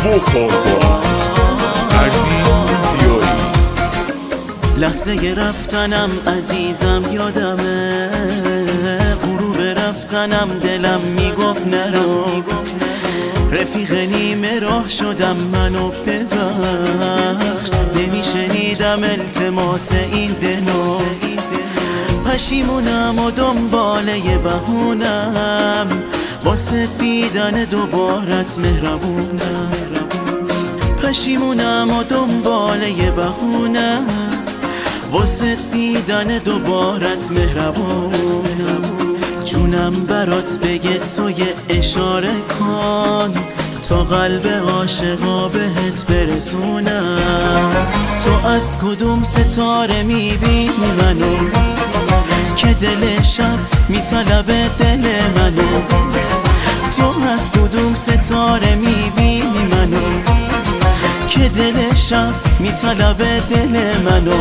تو کار با فرزین زیایی. لحظه رفتنم عزیزم یادمه، غروب رفتنم دلم میگفت نرو. رفیق نیمه راه شدم منو ببخش، نمیشنیدم التماس این دلو. پشیمونم و دنباله بهونم، واسه دیدن دوبارت مهربونم. پشیمونم و دنباله بهونم، واسه دیدن دوبارت مهربونم. جونم برات بگه تو یه اشاره کن، تا قلب عاشقا بهت برسونم. تو از کدوم ستاره میبینی منو، که دل شب میطلبه دل منو. تو از کدوم ستاره میبینی منو، که دل شب میطلبه دل منو.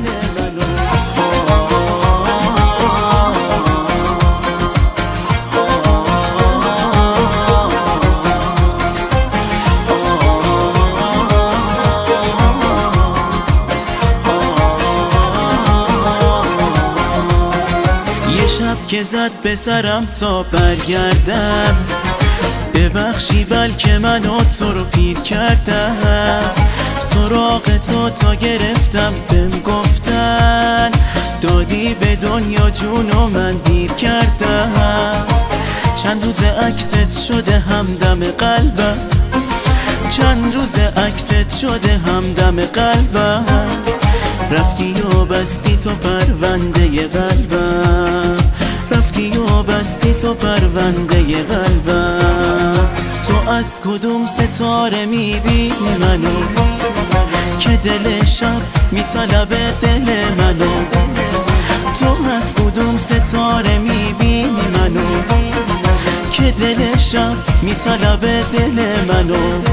یه شب که زد به سرم تا برگردم، ببخشی بلکه منو تو رو پیر کردم. سراغ تو تا گرفتم بهم گفتن، دادی به دنیا جونو من دیر کردم. چند روز عکست شده همدم قلبم، چند روز عکست شده همدم قلبم. رفتی و بستی تو پرونده قلبم، رفتی و بستی تو پرونده قلبم. تو از کدوم ستاره میبینی منو، که دل شب میطلبه دل منو. تو از کدوم ستاره میبینی منو، که دل شب میطلبه دل منو.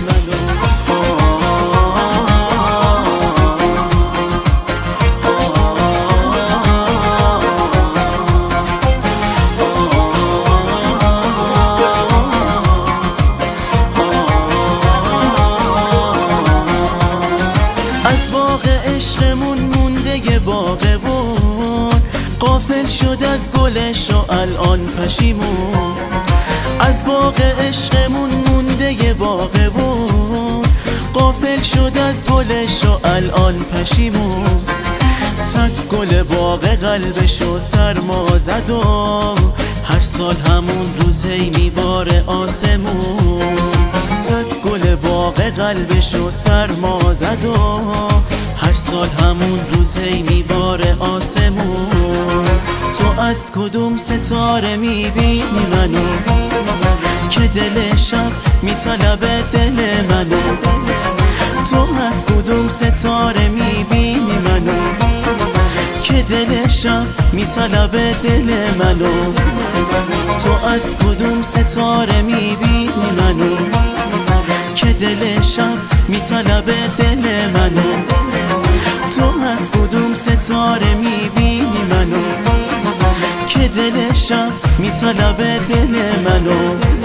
از باغ عشقمون مونده یه باغبون، غافل شد از گلش و الان پشیمون. از باغ عشقمون مونده یه باغبون، غافل شد از گلش و الان پشیمون. تک گل باغ قلبشو سرما زد و هر سال همون روز هی میباره آسمون. تک گل باغ قلبشو سرما زد و هر سال همون روز هی میباره آسمون. تو از کدوم ستاره میبینی منو، که دل شب میطلبه دل منو. تو از کدوم ستاره میبینی منو، که دل شب میطلبه دل منو. تو از کدوم ستاره میبینی منو، که دل شب میطلبه دل منو. تو از کدوم ستاره میبینی منو، که دل شب میطلبه دل منو.